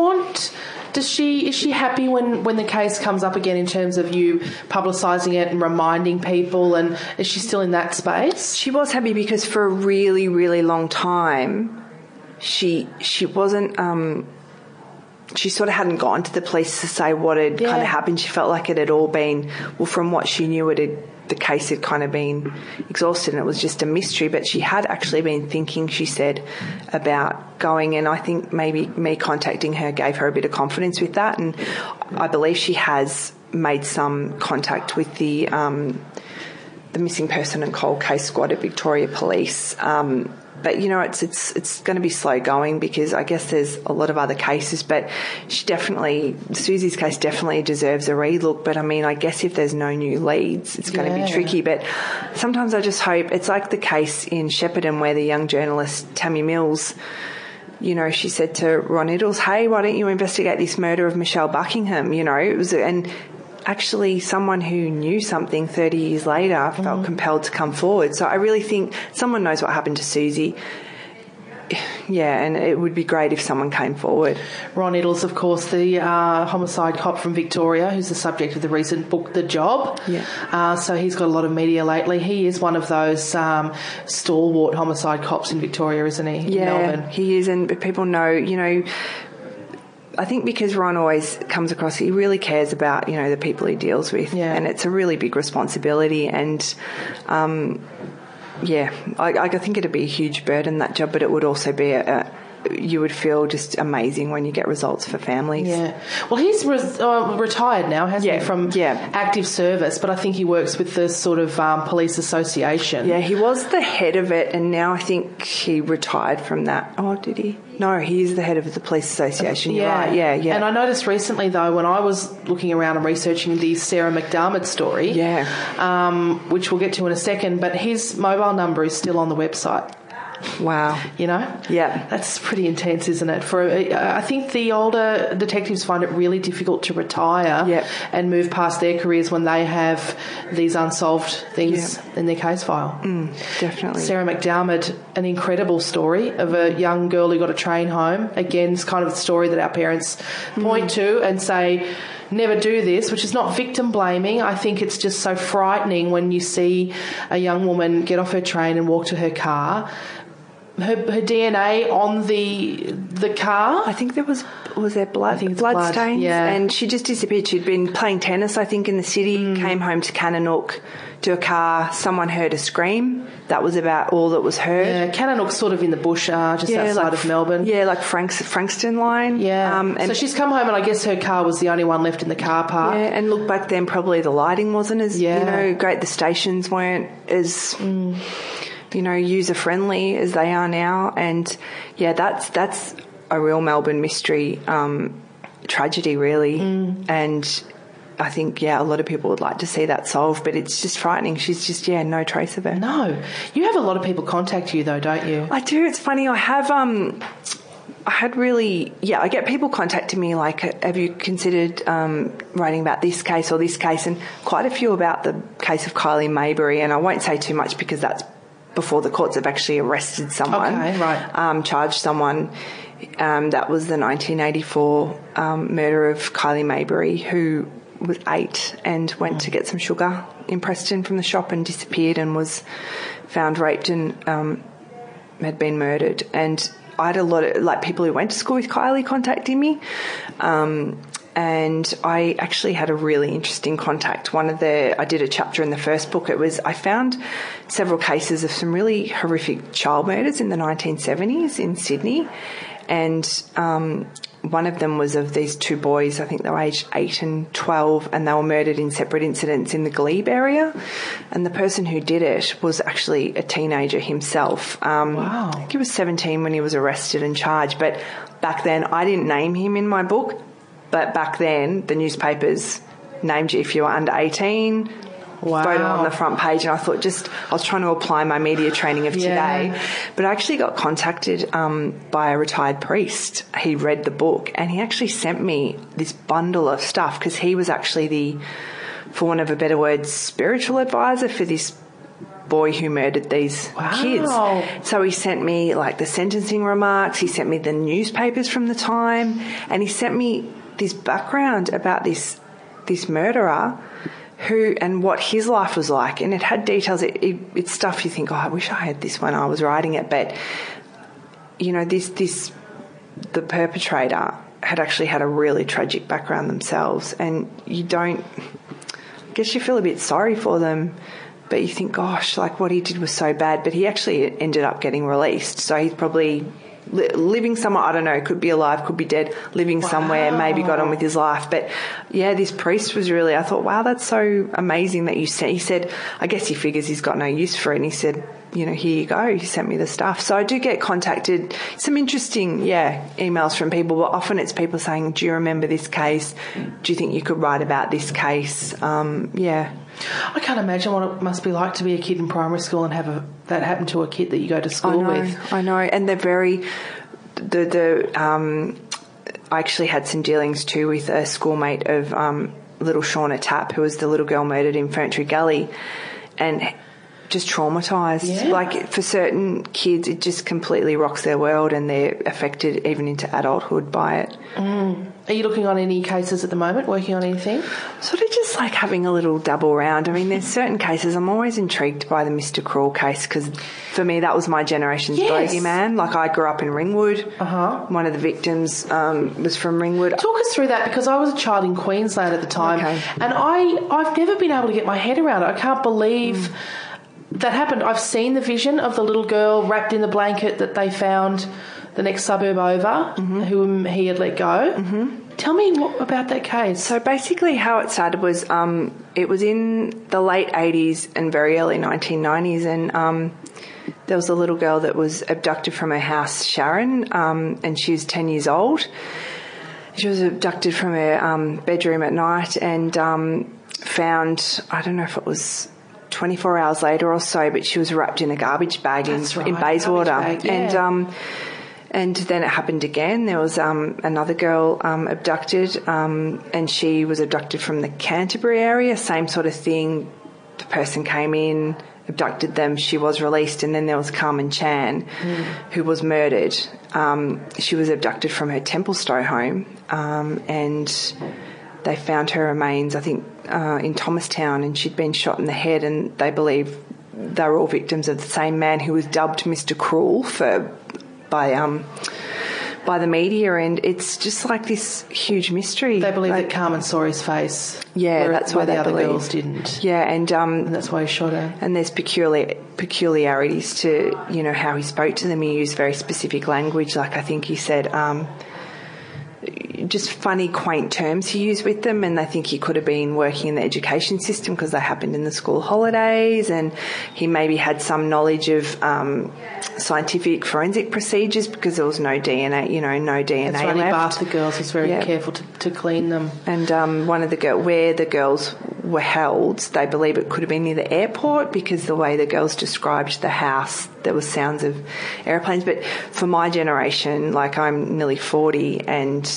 she happy when the case comes up again in terms of you publicising it and reminding people, and is she still in that space? She was happy because for a really, really long time she wasn't... she sort of hadn't gone to the police to say what had kind of happened. She felt like it had all been, from what she knew, it had the case had kind of been exhausted and it was just a mystery, but she had actually been thinking, she said, about going, and I think maybe me contacting her gave her a bit of confidence with that, and I believe she has made some contact with the Missing Person and Cold Case Squad at Victoria Police. But, you know, it's going to be slow going because I guess there's a lot of other cases, but Susie's case definitely deserves a relook. But, I mean, I guess if there's no new leads, it's going to be tricky. But sometimes I just hope, it's like the case in Shepparton where the young journalist Tammy Mills, you know, she said to Ron Iddles, hey, why don't you investigate this murder of Michelle Buckingham? You know, it was, and actually someone who knew something 30 years later felt compelled to come forward. So I really think someone knows what happened to Susie. Yeah, and it would be great if someone came forward. Ron Iddles, of course, the homicide cop from Victoria, who's the subject of the recent book, The Job. Yeah. So he's got a lot of media lately. He is one of those stalwart homicide cops in Victoria, isn't he? Yeah, in Melbourne. He is, and people know, you know, I think because Ron always comes across, he really cares about, you know, the people he deals with, and it's a really big responsibility. And I think it'd be a huge burden, that job, but it would also be you would feel just amazing when you get results for families. Yeah. Well, he's retired now, hasn't he, from active service, but I think he works with the sort of police association. Yeah, he was the head of it, and now I think he retired from that. Oh, did he? No, he is the head of the police association. You're right. Yeah. And I noticed recently, though, when I was looking around and researching the Sarah McDermott story, which we'll get to in a second, but his mobile number is still on the website. Wow. You know? Yeah. That's pretty intense, isn't it? I think the older detectives find it really difficult to retire and move past their careers when they have these unsolved things in their case file. Definitely. Sarah McDermott, an incredible story of a young girl who got a train home. Again, it's kind of the story that our parents point to and say, never do this, which is not victim blaming. I think it's just so frightening when you see a young woman get off her train and walk to her car. Her DNA on the car. I think there was there blood? I think it's blood stains. Yeah. And she just disappeared. She'd been playing tennis, I think, in the city, came home to Cananook to a car. Someone heard a scream. That was about all that was heard. Yeah, Cananook's sort of in the bush just outside of Melbourne. Yeah, like Frankston line. Yeah. And so she's come home and I guess her car was the only one left in the car park. Yeah, and look, back then probably the lighting wasn't as, great. The stations weren't as... user-friendly as they are now. And, that's a real Melbourne mystery tragedy, really. And I think, a lot of people would like to see that solved, but it's just frightening. She's just, no trace of her. No. You have a lot of people contact you, though, don't you? I do. It's funny. I have... I get people contacting me like, have you considered writing about this case or this case? And quite a few about the case of Kylie Mayberry, and I won't say too much because that's before the courts have actually arrested someone. Okay, right. Charged someone. That was the 1984 murder of Kylie Mayberry, who was 8 and went to get some sugar in Preston from the shop and disappeared and was found raped and had been murdered. And I had a lot of people who went to school with Kylie contacting me. And I actually had a really interesting contact. I did a chapter in the first book. I found several cases of some really horrific child murders in the 1970s in Sydney. And one of them was of these 2 boys, I think they were aged 8 and 12, and they were murdered in separate incidents in the Glebe area. And the person who did it was actually a teenager himself. Wow. I think he was 17 when he was arrested and charged. But back then, I didn't name him in my book. But back then, the newspapers named you if you were under 18, photo on the front page, and I thought I was trying to apply my media training of today. But I actually got contacted by a retired priest. He read the book and he actually sent me this bundle of stuff because he was actually for want of a better word, spiritual advisor for this boy who murdered these kids. So he sent me the sentencing remarks, he sent me the newspapers from the time, and he sent me this background about this murderer and what his life was like, and it had details. It's stuff you think, I wish I had this when I was writing it, but the perpetrator had actually had a really tragic background themselves, and you don't. guess you feel a bit sorry for them, but you think, gosh, like what he did was so bad. But he actually ended up getting released, so he's probably living somewhere, I don't know, could be alive, could be dead, living somewhere, maybe got on with his life. But yeah, this priest was really, I thought, wow, that's so amazing that you sent. He said, I guess he figures he's got no use for it, and he said, you know, here you go, he sent me the stuff. So I do get contacted, some interesting, emails from people, but often it's people saying, do you remember this case? Do you think you could write about this case? I can't imagine what it must be like to be a kid in primary school and have that happen to a kid that you go to school with. I know, and they're very, I actually had some dealings too with a schoolmate of little Shauna Tapp, who was the little girl murdered in Ferntree Gully, and just traumatised. Yeah. Like for certain kids, it just completely rocks their world, and they're affected even into adulthood by it. Are you looking on any cases at the moment, working on anything? Sort of just like having a little double round. I mean, there's certain cases, I'm always intrigued by the Mr. Cruel case, because for me that was my generation's bogeyman. Like I grew up in Ringwood. One of the victims was from Ringwood. Talk us through that, because I was a child in Queensland at the time, and I've never been able to get my head around it. I can't believe that happened. I've seen the vision of the little girl wrapped in the blanket that they found the next suburb over, whom he had let go. Tell me about that case. So basically how it started was it was in the late 80s and very early 1990s, and there was a little girl that was abducted from her house, Sharon, and she was 10 years old. She was abducted from her bedroom at night and found, I don't know if it was 24 hours later or so, but she was wrapped in a garbage bag in Bayswater. And then it happened again. There was another girl abducted, and she was abducted from the Canterbury area, same sort of thing. The person came in, abducted them, she was released, and then there was Carmen Chan, who was murdered. She was abducted from her Templestowe home, and they found her remains, I think, in Thomastown, and she'd been shot in the head, and they believe they were all victims of the same man who was dubbed Mr. Cruel by the media, and it's just like this huge mystery. They believe that Carmen saw his face. Yeah, that's why the they other believe. girls didn't. Yeah, and that's why he shot her. And there's peculiarities to, you know, how he spoke to them. He used very specific language, like I think he said, just funny, quaint terms he used with them, and they think he could have been working in the education system because they happened in the school holidays, and he maybe had some knowledge of scientific forensic procedures because there was no DNA, no DNA That's right, left. he bathed the girls, was very careful to clean them. And one of the where the girls were held, they believe it could have been near the airport because the way the girls described the house, there was sounds of airplanes. But for my generation, like I'm nearly 40, and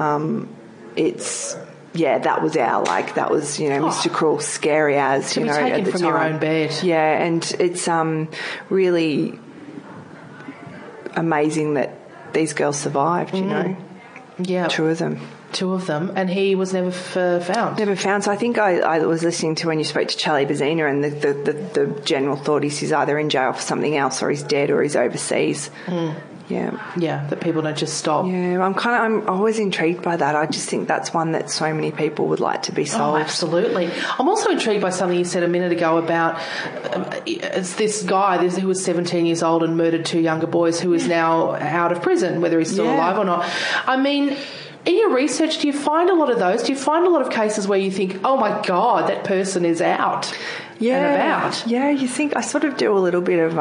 that was that was, Mr. Cruel, scary as, to be taken at the from time. your own bed. Yeah, and it's really amazing that these girls survived, Yeah. Two of them. And he was never found. Never found. So I think I was listening to when you spoke to Charlie Bazina, and the general thought is he's either in jail for something else, or he's dead, or he's overseas. Yeah, that people don't just stop. Yeah, I'm always intrigued by that. I just think that's one that so many people would like to be solved. Oh, absolutely. I'm also intrigued by something you said a minute ago about it's this guy who was 17 years old and murdered two younger boys, who is now out of prison, whether he's still alive or not. I mean, in your research, do you find a lot of those? Do you find a lot of cases where you think, oh my God, that person is out and about? Yeah, you think, I sort of do a little bit of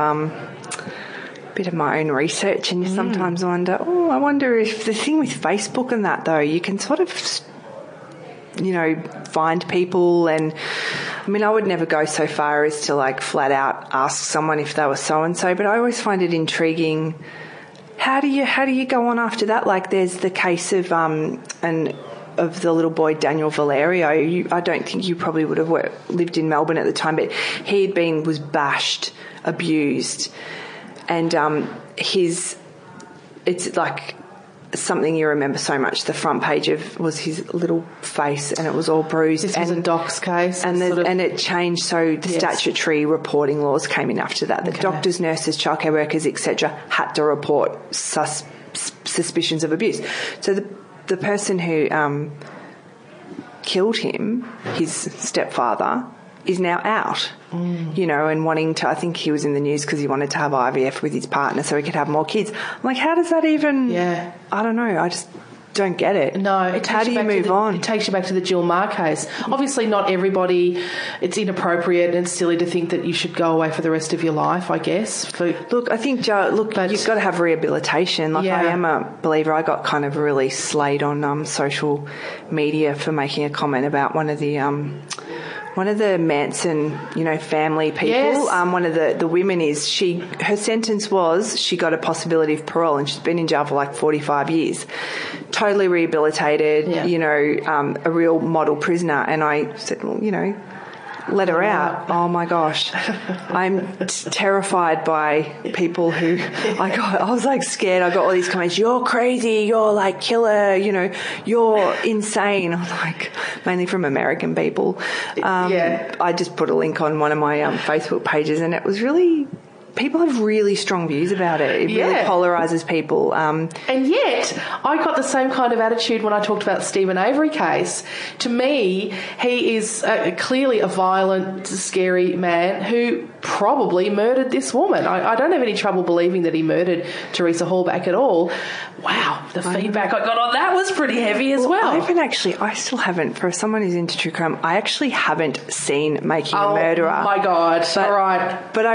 my own research, and you sometimes wonder, I wonder if the thing with Facebook and that, though, you can sort of, find people, and I mean, I would never go so far as to flat out ask someone if they were so-and-so, but I always find it intriguing. How do you go on after that? Like there's the case of of the little boy Daniel Valerio. I don't think you probably would have lived in Melbourne at the time, but was bashed, abused, and it's like something you remember so much. The front page was his little face, and it was all bruised. This was a docs case, and it changed. So the statutory reporting laws came in after that. The doctors, nurses, childcare workers, etc., had to report suspicions of abuse. So the person who killed him, his stepfather, is now out, you know, and wanting to, I think he was in the news because he wanted to have IVF with his partner so he could have more kids. I'm like, how does that even, I don't know, I just don't get it. No. How do you move on? It takes you back to the Jill Maher case. Obviously not everybody, it's inappropriate and silly to think that you should go away for the rest of your life, I guess. Look, I think, Jo, you've got to have rehabilitation. Like, I am a believer. I got kind of really slayed on social media for making a comment about one of the Manson, you know, family people. Yes. One of the women her sentence was she got a possibility of parole and she's been in jail for like 45 years. Totally rehabilitated, you know, a real model prisoner. And I said, well, you know, let her out. Oh my gosh. I'm terrified by people who I was like scared. I got all these comments, you're crazy, you're like killer, you know, you're insane. I'm like, mainly from American people. I just put a link on one of my Facebook pages and it was really, people have really strong views about it. It really polarises people. And yet, I got the same kind of attitude when I talked about the Stephen Avery case. To me, he is clearly a violent, scary man who probably murdered this woman. I don't have any trouble believing that he murdered Teresa Hallback at all. Wow, the feedback I got on that was pretty heavy as well. I still haven't, for someone who's into true crime, I actually haven't seen Making a Murderer. Oh my God, all right. But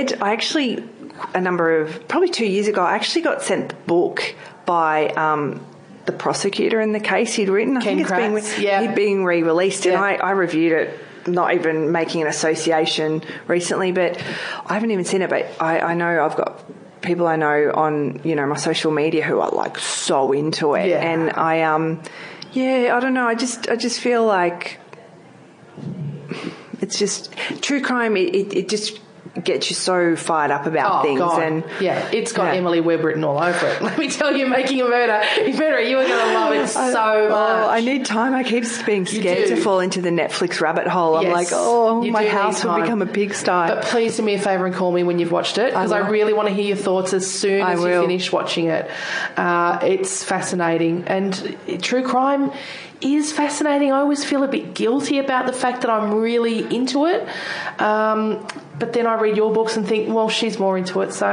probably 2 years ago, I actually got sent the book by the prosecutor in the case he'd written. I think he'd been re-released and I reviewed it, not even making an association recently, but I haven't even seen it. But I know I've got people I know on, you know, my social media who are like so into it. Yeah. And I don't know. I just feel like it's just true crime. It just gets you so fired up about things. God. And it's got Emily Webb written all over it. Let me tell you, Making a Murder, you are going to love it so much. I need time. I keep being scared to fall into the Netflix rabbit hole. I'm like, my house will become a pigsty. But please do me a favour and call me when you've watched it, because I really want to hear your thoughts as soon as you finish watching it. It's fascinating. And true crime is fascinating. I always feel a bit guilty about the fact that I'm really into it. But then I read your books and think, well, she's more into it, so.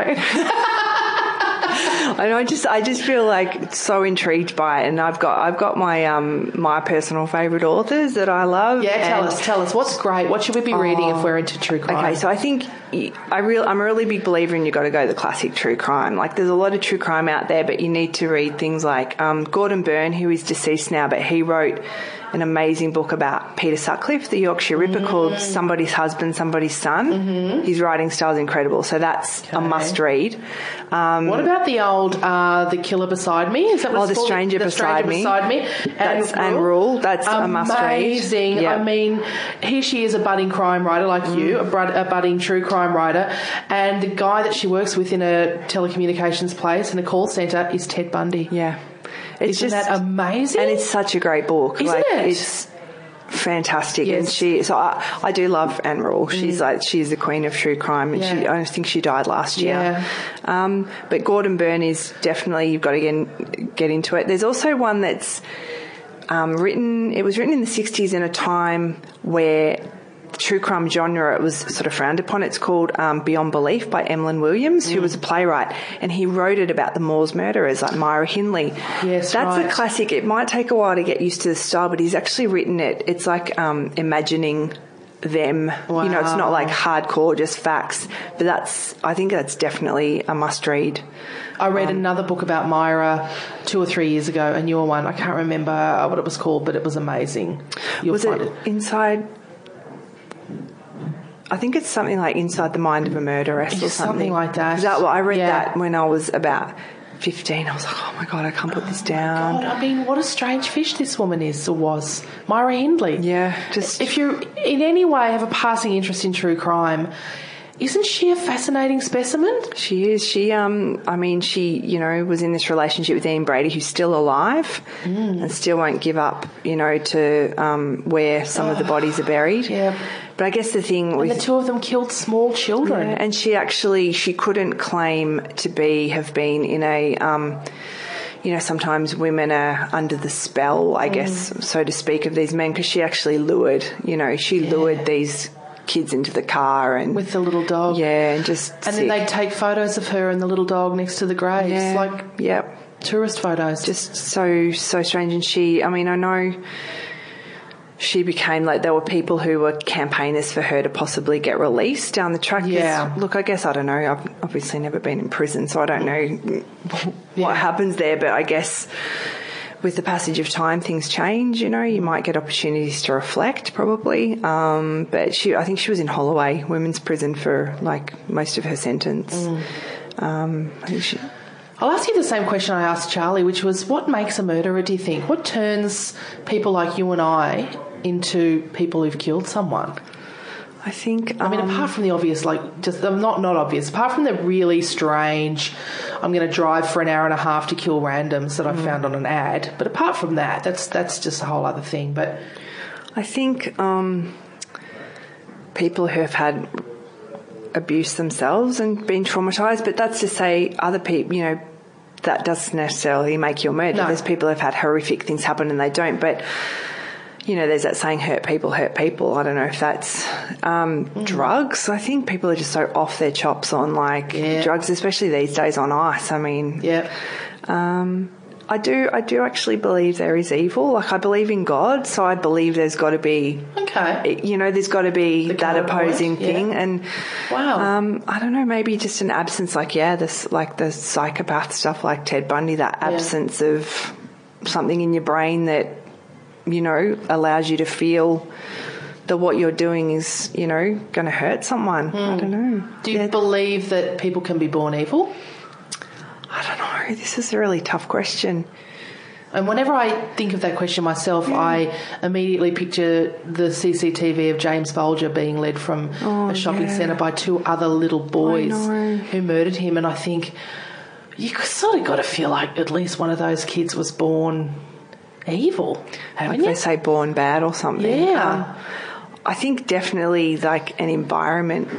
I just feel like so intrigued by it, and I've got my my personal favourite authors that I love. Yeah, tell us what's great. What should we be reading if we're into true crime? Okay, so I think I'm a really big believer in you got to go the classic true crime. Like, there's a lot of true crime out there, but you need to read things like Gordon Byrne, who is deceased now, but he wrote an amazing book about Peter Sutcliffe, the Yorkshire Ripper, called Somebody's Husband, Somebody's Son. Mm-hmm. His writing style is incredible, so that's a must read. What about the old The Killer Beside Me? Is that what it's called? The Stranger Beside Me. That's Anne Rule. That's a must read. Amazing. Yep. I mean, she is a budding crime writer like you, a budding true crime writer, and the guy that she works with in a telecommunications place in a call centre is Ted Bundy. Yeah. Isn't that amazing? And it's such a great book. Isn't it? It's fantastic. Yes. And I do love Anne Rule. She's the queen of true crime, and I think she died last year. But Gordon Byrne is definitely, you've got to get into it. There's also one that's written in the 60s in a time where true crime genre, it was sort of frowned upon. It's called Beyond Belief by Emlyn Williams, who was a playwright, and he wrote it about the Moors murderers like Myra Hindley. Yes, that's a classic. It might take a while to get used to the style, but he's actually written it. It's like imagining them. Wow. You know, it's not like hardcore, just facts. But I think that's definitely a must read. I read another book about Myra 2 or 3 years ago, a newer one. I can't remember what it was called, but it was amazing. Was it Inside? I think it's something like Inside the Mind of a Murderess or something like that. I read that when I was about 15. I was like, oh my God, I can't put this down. God, I mean, what a strange fish this woman is or was. Myra Hindley. Yeah. If you in any way have a passing interest in true crime, isn't she a fascinating specimen? She is. She was in this relationship with Ian Brady, who's still alive and still won't give up, to where some of the bodies are buried. Yeah. But I guess the thing the two of them killed small children. Yeah, and she couldn't claim to have been in a sometimes women are under the spell, I guess, so to speak, of these men, because she actually lured these kids into the car and with the little dog. Yeah, and then they'd take photos of her and the little dog next to the graves, tourist photos. Just so strange. And she, I know she became there were people who were campaigners for her to possibly get released down the track. Yeah. Look, I guess I don't know. I've obviously never been in prison, so I don't know what happens there. But I guess with the passage of time, things change. You might get opportunities to reflect, probably. But I think she was in Holloway women's prison for most of her sentence. I'll ask you the same question I asked Charlie, which was, what makes a murderer, do you think? What turns people like you and I into people who've killed someone? I think... apart from the obvious, not obvious, apart from the really strange, I'm going to drive for an hour and a half to kill randoms that I found on an ad, but apart from that, that's just a whole other thing. But I think people who have had abuse themselves and been traumatised, but that's to say other people, that doesn't necessarily make you a murderer. No. There's people who have had horrific things happen and they don't, but there's that saying, hurt people. I don't know if that's drugs. I think people are just so off their chops on drugs, especially these days on ice. I do actually believe there is evil. I believe in God, so I believe there's got to be... Okay. There's got to be that opposing thing. Yeah. And, wow. I don't know, maybe just an absence the psychopath stuff like Ted Bundy, that absence of something in your brain that, allows you to feel that what you're doing is, going to hurt someone. I don't know. Do you believe that people can be born evil? I don't know. This is a really tough question. And whenever I think of that question myself, I immediately picture the CCTV of James Bulger being led from a shopping centre by two other little boys who murdered him. And I think you sort of got to feel like at least one of those kids was born evil, haven't you? They say born bad or something. Yeah. I think definitely an environment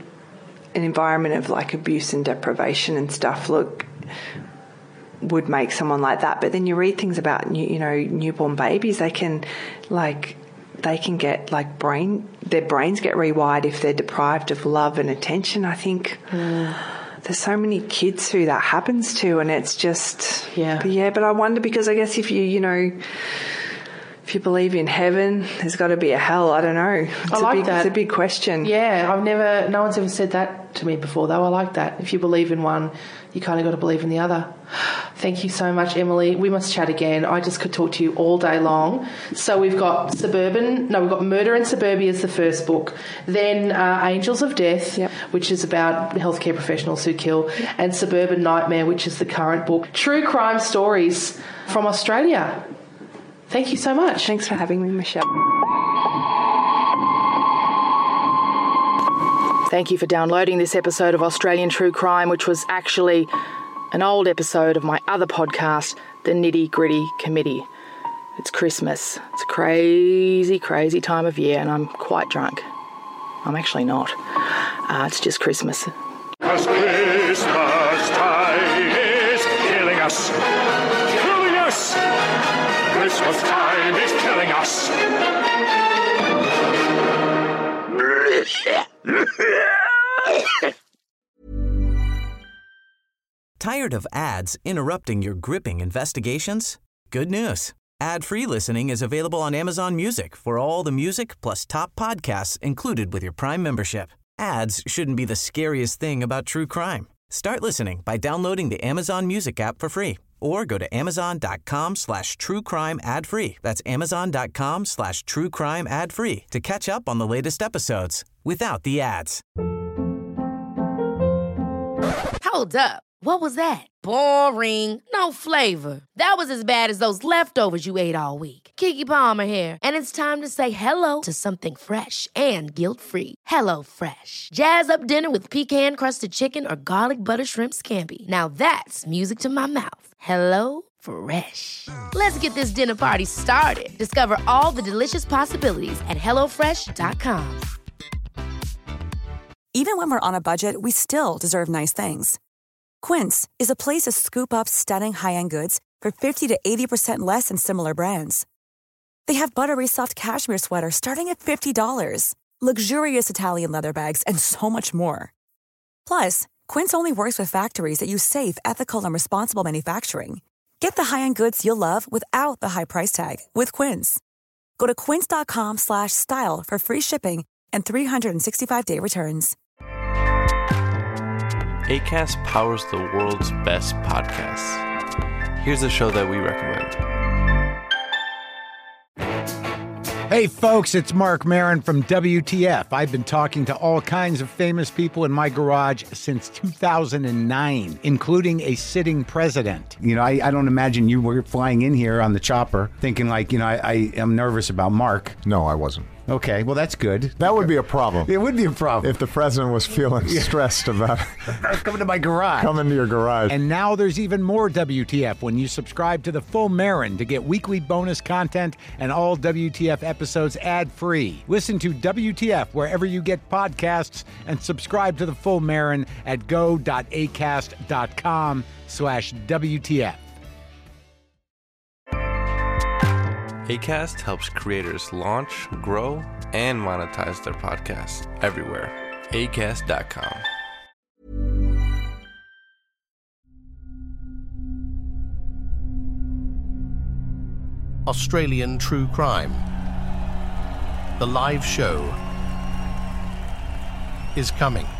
of abuse and deprivation and stuff, would make someone like that. But then you read things about newborn babies, they can get their brains get rewired if they're deprived of love and attention. I think there's so many kids who that happens to, and it's just but I wonder, because I guess if you believe in heaven, there's got to be a hell. I don't know. It's a big question. Yeah, no one's ever said that to me before, though. I like that. If you believe in one, you kind of got to believe in the other. Thank you so much, Emily. We must chat again. I just could talk to you all day long. So we've got Murder in Suburbia is the first book. Then Angels of Death, which is about healthcare professionals who kill, and Suburban Nightmare, which is the current book. True crime stories from Australia. Thank you so much. Thanks for having me, Michelle. Thank you for downloading this episode of Australian True Crime, which was actually an old episode of my other podcast, The Nitty Gritty Committee. It's Christmas. It's a crazy, crazy time of year, and I'm quite drunk. I'm actually not. It's just Christmas. 'Cause Christmas time is killing us. Killing us! Christmas time is killing us. Tired of ads interrupting your gripping investigations? Good news. Ad-free listening is available on Amazon Music for all the music plus top podcasts included with your Prime membership. Ads shouldn't be the scariest thing about true crime. Start listening by downloading the Amazon Music app for free or go to amazon.com/truecrime ad-free. That's amazon.com/truecrime ad-free to catch up on the latest episodes without the ads. Hold up. What was that? Boring. No flavor. That was as bad as those leftovers you ate all week. Keke Palmer here, and it's time to say hello to something fresh and guilt-free. Hello Fresh. Jazz up dinner with pecan-crusted chicken or garlic butter shrimp scampi. Now that's music to my mouth. Hello Fresh. Let's get this dinner party started. Discover all the delicious possibilities at hellofresh.com. Even when we're on a budget, we still deserve nice things. Quince is a place to scoop up stunning high-end goods for 50 to 80% less than similar brands. They have buttery soft cashmere sweaters starting at $50, luxurious Italian leather bags, and so much more. Plus, Quince only works with factories that use safe, ethical, and responsible manufacturing. Get the high-end goods you'll love without the high price tag with Quince. Go to quince.com/style for free shipping and 365-day returns. Acast powers the world's best podcasts. Here's a show that we recommend. Hey folks, it's Mark Maron from WTF. I've been talking to all kinds of famous people in my garage since 2009, including a sitting president. You know, I don't imagine you were flying in here on the chopper thinking like, I am nervous about Mark. No, I wasn't. Okay, well, that's good. That would be a problem. It would be a problem. If the president was feeling stressed about coming to my garage. Coming to your garage. And now there's even more WTF when you subscribe to The Full Marin to get weekly bonus content and all WTF episodes ad-free. Listen to WTF wherever you get podcasts and subscribe to The Full Marin at go.acast.com/WTF. Acast helps creators launch, grow, and monetize their podcasts everywhere. Acast.com. Australian True Crime. The live show is coming.